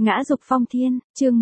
Ngã dục phong thiên, chương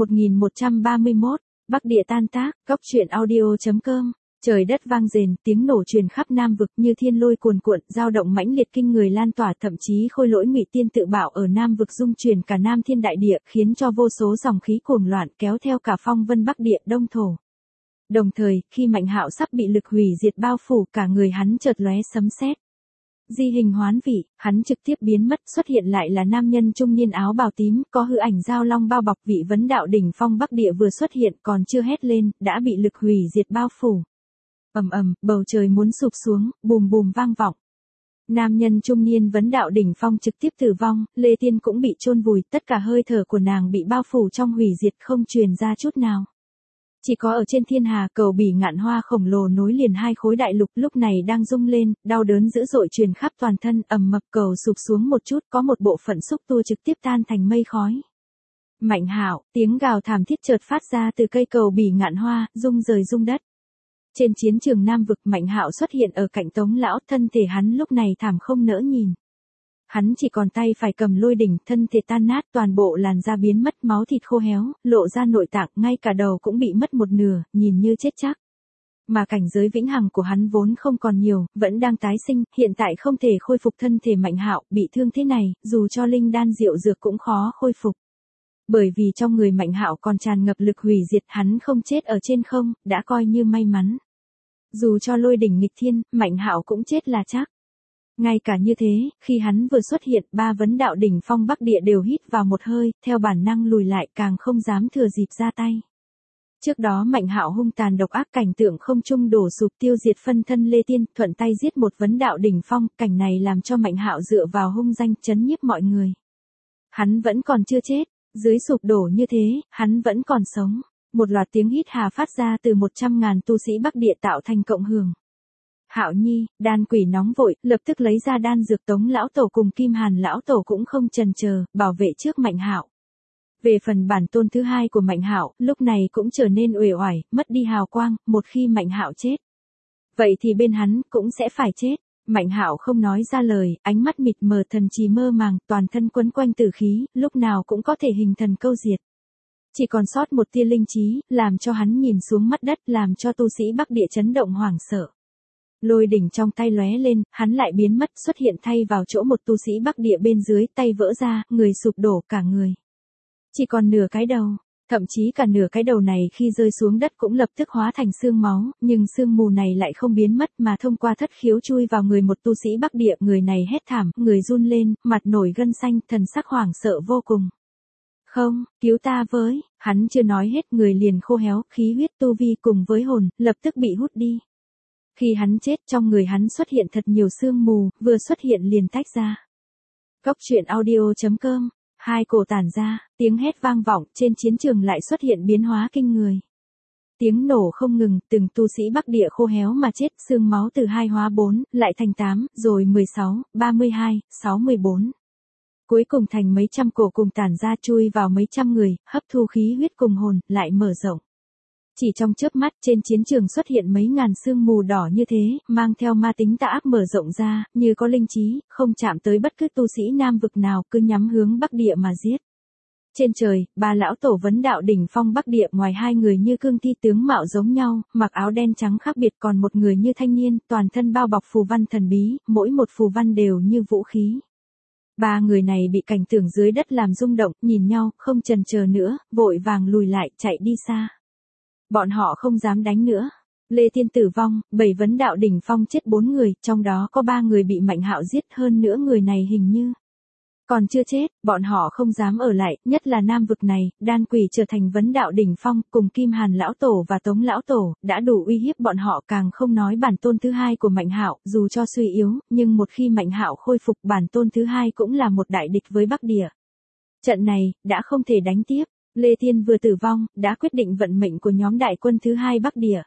1131, Bắc địa tan tác, góc truyện audio.com. Trời đất vang rền, tiếng nổ truyền khắp Nam vực như thiên lôi cuồn cuộn, dao động mãnh liệt kinh người lan tỏa, thậm chí khôi lỗi Ngụy Tiên tự bạo ở Nam vực dung truyền cả Nam thiên đại địa, khiến cho vô số dòng khí cuồng loạn kéo theo cả phong vân Bắc địa đông thổ. Đồng thời, khi Mạnh Hạo sắp bị lực hủy diệt bao phủ, cả người hắn chợt lóe sấm sét. Di hình hoán vị, hắn trực tiếp biến mất, xuất hiện lại là nam nhân trung niên áo bào tím, có hư ảnh giao long bao bọc. Vị vấn đạo đỉnh phong Bắc địa vừa xuất hiện, còn chưa hét lên, đã bị lực hủy diệt bao phủ. Ầm ầm, bầu trời muốn sụp xuống, bùm bùm vang vọng. Nam nhân trung niên vấn đạo đỉnh phong trực tiếp tử vong, Lê Tiên cũng bị chôn vùi, tất cả hơi thở của nàng bị bao phủ trong hủy diệt, không truyền ra chút nào. Chỉ có ở trên thiên hà, cầu bỉ ngạn hoa khổng lồ nối liền hai khối đại lục lúc này đang rung lên, đau đớn dữ dội truyền khắp toàn thân, ầm mập cầu sụp xuống một chút, có một bộ phận xúc tua trực tiếp tan thành mây khói. Mạnh Hạo, tiếng gào thảm thiết chợt phát ra từ cây cầu bỉ ngạn hoa, rung rời rung đất. Trên chiến trường Nam vực, Mạnh Hạo xuất hiện ở cạnh Tống lão, thân thể hắn lúc này thảm không nỡ nhìn. Hắn chỉ còn tay phải cầm lôi đỉnh, thân thể tan nát, toàn bộ làn da biến mất, máu thịt khô héo, lộ ra nội tạng, ngay cả đầu cũng bị mất một nửa, nhìn như chết chắc. Mà cảnh giới vĩnh hằng của hắn vốn không còn nhiều, vẫn đang tái sinh, hiện tại không thể khôi phục thân thể Mạnh Hạo, bị thương thế này, dù cho linh đan diệu dược cũng khó khôi phục. Bởi vì trong người Mạnh Hạo còn tràn ngập lực hủy diệt, hắn không chết ở trên không, đã coi như may mắn. Dù cho lôi đỉnh nghịch thiên, Mạnh Hạo cũng chết là chắc. Ngay cả như thế, khi hắn vừa xuất hiện, ba vấn đạo đỉnh phong Bắc địa đều hít vào một hơi, theo bản năng lùi lại, càng không dám thừa dịp ra tay. Trước đó Mạnh Hạo hung tàn độc ác, cảnh tượng không trung đổ sụp, tiêu diệt phân thân Lê Tiên, thuận tay giết một vấn đạo đỉnh phong, cảnh này làm cho Mạnh Hạo dựa vào hung danh chấn nhiếp mọi người. Hắn vẫn còn chưa chết, dưới sụp đổ như thế, hắn vẫn còn sống. Một loạt tiếng hít hà phát ra từ 100.000 tu sĩ Bắc địa tạo thành cộng hưởng. Hạo Nhi, đan quỷ nóng vội, lập tức lấy ra đan dược. Tống lão tổ cùng Kim Hàn lão tổ cũng không chần chờ, bảo vệ trước Mạnh Hạo. Về phần bản tôn thứ hai của Mạnh Hạo, lúc này cũng trở nên uể oải, mất đi hào quang, một khi Mạnh Hạo chết, vậy thì bên hắn cũng sẽ phải chết. Mạnh Hạo không nói ra lời, ánh mắt mịt mờ, thần trí mơ màng, toàn thân quấn quanh tử khí, lúc nào cũng có thể hình thần câu diệt. Chỉ còn sót một tia linh trí, làm cho hắn nhìn xuống mắt đất, làm cho tu sĩ Bắc địa chấn động hoảng sợ. Lôi đỉnh trong tay lóe lên, hắn lại biến mất, xuất hiện thay vào chỗ một tu sĩ Bắc địa bên dưới, tay vỡ ra, người sụp đổ cả người. Chỉ còn nửa cái đầu, thậm chí cả nửa cái đầu này khi rơi xuống đất cũng lập tức hóa thành xương máu, nhưng sương mù này lại không biến mất mà thông qua thất khiếu chui vào người một tu sĩ Bắc địa. Người này hét thảm, người run lên, mặt nổi gân xanh, thần sắc hoảng sợ vô cùng. Không, cứu ta với, hắn chưa nói hết, người liền khô héo, khí huyết tu vi cùng với hồn, lập tức bị hút đi. Khi hắn chết, trong người hắn xuất hiện thật nhiều sương mù, vừa xuất hiện liền tách ra. Góc truyện audio.com, hai cổ tản ra, tiếng hét vang vọng, trên chiến trường lại xuất hiện biến hóa kinh người. Tiếng nổ không ngừng, từng tu sĩ Bắc địa khô héo mà chết, xương máu từ 2 hóa 4, lại thành 8, rồi 16, 32, 64. Cuối cùng thành mấy trăm cổ cùng tản ra, chui vào mấy trăm người, hấp thu khí huyết cùng hồn, lại mở rộng. Chỉ trong chớp mắt, trên chiến trường xuất hiện mấy ngàn sương mù đỏ như thế, mang theo ma tính tà ác mở rộng ra, như có linh trí, không chạm tới bất cứ tu sĩ Nam vực nào, cứ nhắm hướng Bắc địa mà giết. Trên trời, ba lão tổ vấn đạo đỉnh phong Bắc địa, ngoài hai người như cương thi tướng mạo giống nhau, mặc áo đen trắng khác biệt, còn một người như thanh niên, toàn thân bao bọc phù văn thần bí, mỗi một phù văn đều như vũ khí. Ba người này bị cảnh tượng dưới đất làm rung động, nhìn nhau, không chần chờ nữa, vội vàng lùi lại, chạy đi xa. Bọn họ không dám đánh nữa. Lê Tiên tử vong, 7 vấn đạo đỉnh phong chết 4 người, trong đó có 3 người bị Mạnh Hạo giết, hơn nữa người này hình như còn chưa chết. Bọn họ không dám ở lại, nhất là Nam vực này, đan quỷ trở thành vấn đạo đỉnh phong, cùng Kim Hàn lão tổ và Tống lão tổ, đã đủ uy hiếp bọn họ, càng không nói bản tôn thứ hai của Mạnh Hạo, dù cho suy yếu, nhưng một khi Mạnh Hạo khôi phục, bản tôn thứ hai cũng là một đại địch với Bắc địa. Trận này, đã không thể đánh tiếp. Lê Tiên vừa tử vong, đã quyết định vận mệnh của nhóm đại quân thứ hai Bắc địa.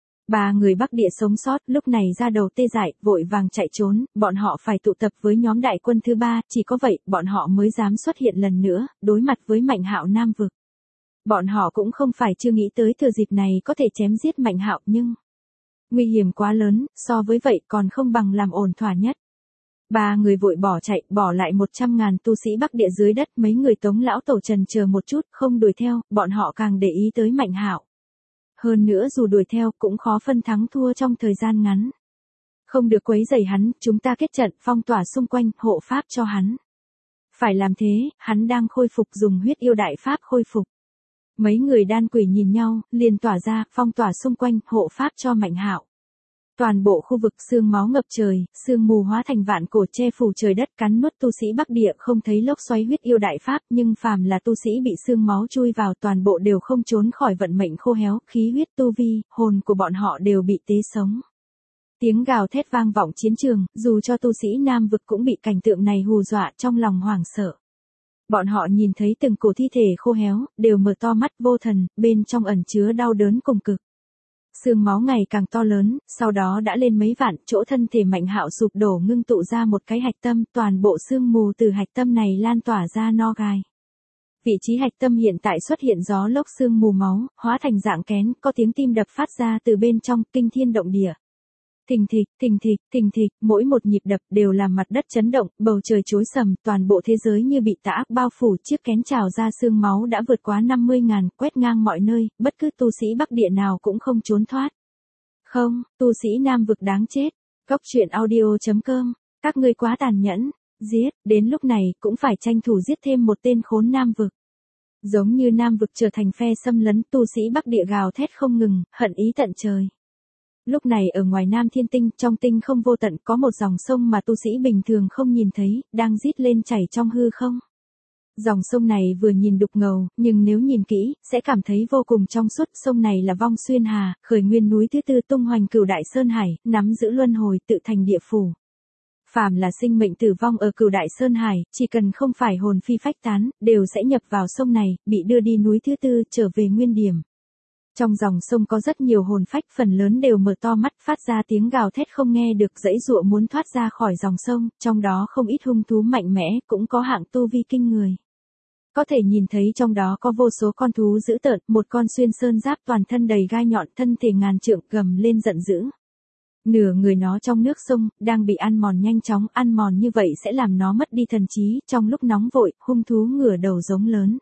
3 người Bắc địa sống sót, lúc này ra đầu tê dại, vội vàng chạy trốn, bọn họ phải tụ tập với nhóm đại quân thứ 3, chỉ có vậy, bọn họ mới dám xuất hiện lần nữa, đối mặt với Mạnh Hạo Nam vực. Bọn họ cũng không phải chưa nghĩ tới thừa dịp này có thể chém giết Mạnh Hạo, nhưng nguy hiểm quá lớn, so với vậy còn không bằng làm ổn thỏa nhất. Ba người vội bỏ chạy, bỏ lại 100.000 tu sĩ Bắc Địa dưới đất. Mấy người Tống lão tổ trần chờ một chút, không đuổi theo, bọn họ càng để ý tới Mạnh Hạo. Hơn nữa dù đuổi theo cũng khó phân thắng thua trong thời gian ngắn. Không được quấy rầy hắn, chúng ta kết trận, phong tỏa xung quanh, hộ pháp cho hắn. Phải làm thế, hắn đang khôi phục, dùng huyết yêu đại pháp khôi phục. Mấy người đan quỷ nhìn nhau, liền tỏa ra, phong tỏa xung quanh, hộ pháp cho Mạnh Hạo. Toàn bộ khu vực sương máu ngập trời, sương mù hóa thành vạn cổ che phủ trời đất, cắn nuốt tu sĩ Bắc Địa. Không thấy lốc xoáy huyết yêu đại pháp, nhưng phàm là tu sĩ bị sương máu chui vào, toàn bộ đều không trốn khỏi vận mệnh khô héo, khí huyết tu vi, hồn của bọn họ đều bị tế sống. Tiếng gào thét vang vọng chiến trường, dù cho tu sĩ Nam vực cũng bị cảnh tượng này hù dọa, trong lòng hoảng sợ. Bọn họ nhìn thấy từng cổ thi thể khô héo, đều mở to mắt vô thần, bên trong ẩn chứa đau đớn cùng cực. Sương máu ngày càng to lớn, sau đó đã lên mấy vạn, chỗ thân thể Mạnh Hạo sụp đổ ngưng tụ ra một cái hạch tâm, toàn bộ sương mù từ hạch tâm này lan tỏa ra no gai. Vị trí hạch tâm hiện tại xuất hiện gió lốc sương mù máu, hóa thành dạng kén, có tiếng tim đập phát ra từ bên trong, kinh thiên động địa. Thình thịch, thình thịch, thình thịch, mỗi một nhịp đập đều làm mặt đất chấn động, bầu trời chối sầm, toàn bộ thế giới như bị tà ác bao phủ, chiếc kén trào ra sương máu đã vượt quá 50.000, quét ngang mọi nơi, bất cứ tu sĩ Bắc Địa nào cũng không trốn thoát. Không, tu sĩ Nam vực đáng chết. Cốc truyện audio.com, các ngươi quá tàn nhẫn, giết, đến lúc này cũng phải tranh thủ giết thêm một tên khốn Nam vực. Giống như Nam vực trở thành phe xâm lấn, tu sĩ Bắc Địa gào thét không ngừng, hận ý tận trời. Lúc này ở ngoài Nam Thiên Tinh, trong tinh không vô tận, có một dòng sông mà tu sĩ bình thường không nhìn thấy, đang rít lên chảy trong hư không. Dòng sông này vừa nhìn đục ngầu, nhưng nếu nhìn kỹ, sẽ cảm thấy vô cùng trong suốt. Sông này là Vong Xuyên Hà, khởi nguyên núi thứ tư tung hoành Cửu Đại Sơn Hải, nắm giữ luân hồi, tự thành địa phủ. Phàm là sinh mệnh tử vong ở Cửu Đại Sơn Hải, chỉ cần không phải hồn phi phách tán, đều sẽ nhập vào sông này, bị đưa đi núi thứ tư, trở về nguyên điểm. Trong dòng sông có rất nhiều hồn phách, phần lớn đều mở to mắt, phát ra tiếng gào thét không nghe được, giãy giụa muốn thoát ra khỏi dòng sông, trong đó không ít hung thú mạnh mẽ, cũng có hạng tu vi kinh người. Có thể nhìn thấy trong đó có vô số con thú dữ tợn, một con xuyên sơn giáp toàn thân đầy gai nhọn, thân thể ngàn trượng, gầm lên giận dữ. Nửa người nó trong nước sông, đang bị ăn mòn nhanh chóng, ăn mòn như vậy sẽ làm nó mất đi thần trí, trong lúc nóng vội, hung thú ngửa đầu giống lớn.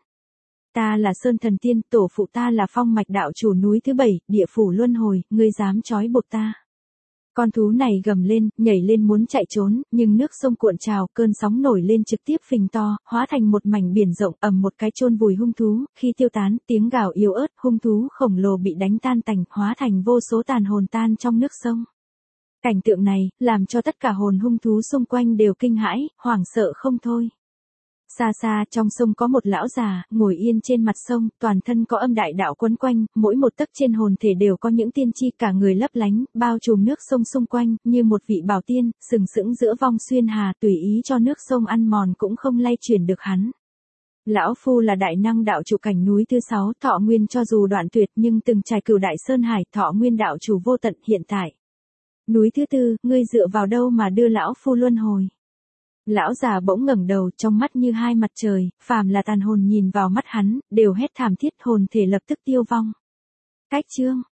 Ta là Sơn Thần Tiên, tổ phụ ta là Phong Mạch đạo chủ núi thứ 7, địa phủ luân hồi, ngươi dám trói buộc ta. Con thú này gầm lên, nhảy lên muốn chạy trốn, nhưng nước sông cuộn trào, cơn sóng nổi lên trực tiếp phình to, hóa thành một mảnh biển rộng, ầm một cái chôn vùi hung thú, khi tiêu tán, tiếng gào yếu ớt, hung thú khổng lồ bị đánh tan tành, hóa thành vô số tàn hồn tan trong nước sông. Cảnh tượng này, làm cho tất cả hồn hung thú xung quanh đều kinh hãi, hoảng sợ không thôi. Xa xa trong sông có một lão già, ngồi yên trên mặt sông, toàn thân có âm đại đạo quấn quanh, mỗi một tấc trên hồn thể đều có những tiên chi, cả người lấp lánh, bao trùm nước sông xung quanh, như một vị bảo tiên, sừng sững giữa Vong Xuyên Hà, tùy ý cho nước sông ăn mòn cũng không lay chuyển được hắn. Lão Phu là đại năng đạo chủ cảnh núi thứ 6, thọ nguyên cho dù đoạn tuyệt nhưng từng trải Cửu Đại Sơn Hải, thọ nguyên đạo chủ vô tận hiện tại. Núi thứ tư, ngươi dựa vào đâu mà đưa Lão Phu luân hồi? Lão già bỗng ngẩng đầu, trong mắt như hai mặt trời, phàm là tàn hồn nhìn vào mắt hắn, đều hét thảm thiết, hồn thể lập tức tiêu vong. Cách chương